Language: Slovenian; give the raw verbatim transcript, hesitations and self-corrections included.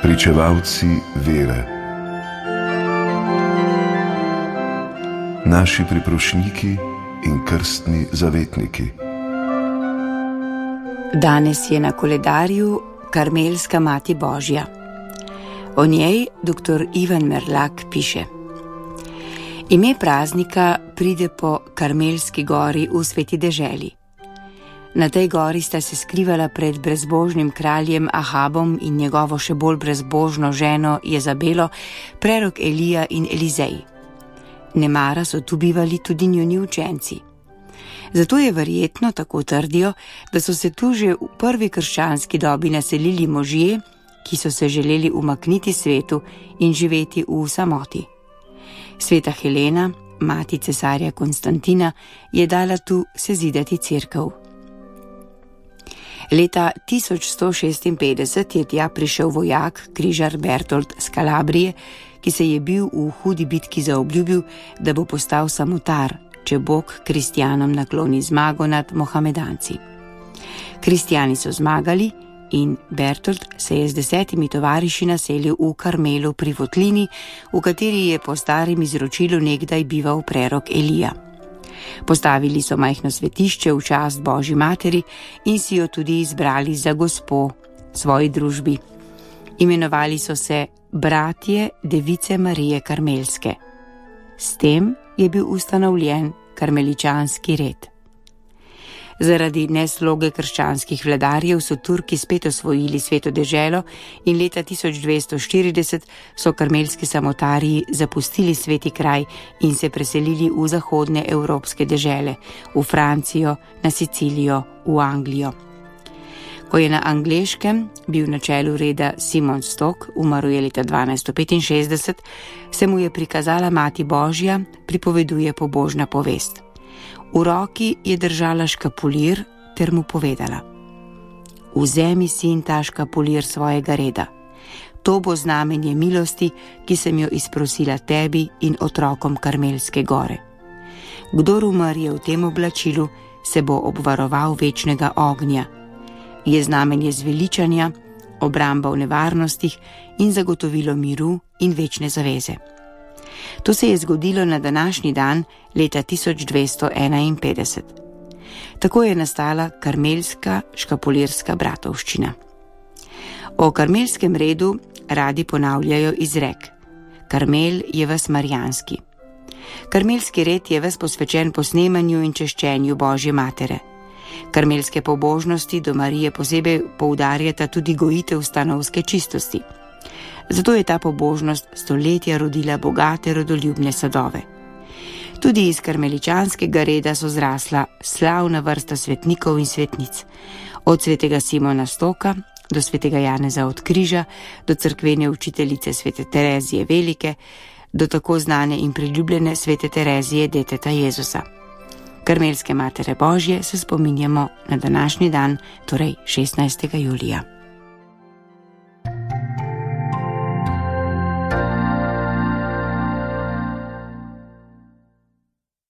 Pričevalci vere. Naši priprošniki in krstni zavetniki. Danes je na koledarju Karmelska mati Božja. O njej doktor Ivan Merlak piše: Ime praznika pride po Karmelski gori v Sveti deželi. Na tej gori sta se skrivala pred brezbožnim kraljem Ahabom in njegovo še bolj brezbožno ženo Jezabelo prerok Elija in Elizej. Nemara so tu bivali tudi njuni učenci. Zato je verjetno, tako trdijo, da so se tu že v prvi krščanski dobi naselili možje, ki so se želeli umakniti svetu in živeti v samoti. Sveta Helena, mati cesarja Konstantina, je dala tu sezidati cerkev. Leta tisoč sto šestinpetdeset je tja prišel vojak, križar Bertold z Kalabrije, ki se je bil v hudi bitki zaobljubil, da bo postal samotar, če Bog kristjanom nakloni zmago nad Mohamedanci. Kristjani so zmagali in Bertold se je z desetimi tovariši naselil v Karmelu pri votlini, v kateri je po starem izročilu nekdaj bival prerok Elija. Postavili so majhno svetišče v čast Božji materi in si jo tudi izbrali za gospo svoji družbi. Imenovali so se Bratje Device Marije Karmelske. S tem je bil ustanovljen karmeličanski red. Zaradi nesloge krščanskih vladarjev so Turki spet osvojili Sveto deželo in leta tisoč dvesto štirideset so karmelski samotarji zapustili sveti kraj in se preselili v zahodne evropske dežele, v Francijo, na Sicilijo, v Anglijo. Ko je na Angleškem bil na čelu reda Simon Stock, umrl je leta dvanajststo petinšestdeset, se mu je prikazala Mati Božja, pripoveduje pobožna povest. V roki je držala škapulir ter mu povedala: Vzemi sin ta škapulir svojega reda. To bo znamenje milosti, ki sem jo izprosila tebi in otrokom Karmelske gore. Kdor umrje v tem oblačilu, se bo obvaroval večnega ognja. Je znamenje zveličanja, obramba v nevarnostih in zagotovilo miru in večne zaveze. To se je zgodilo na današnji dan leta tisoč dvesto enainpetdeset. Tako je nastala karmelska škapulirska bratovščina. O karmelskem redu radi ponavljajo izrek: Karmel je ves marijanski. Karmelski red je ves posvečen posnemanju in češčenju Božje matere. Karmelske pobožnosti do Marije posebej poudarjata tudi gojitev stanovske čistosti. Zato je ta pobožnost stoletja rodila bogate rodoljubne sadove. Tudi iz karmeličanskega reda so zrasla slavna vrsta svetnikov in svetnic, od svetega Simona Stoka do svetega Janeza od Križa, do cerkvene učiteljice svete Terezije Velike, do tako znane in priljubljene svete Terezije deteta Jezusa. Karmelske matere Božje se spominjamo na današnji dan, torej šestnajstega julija.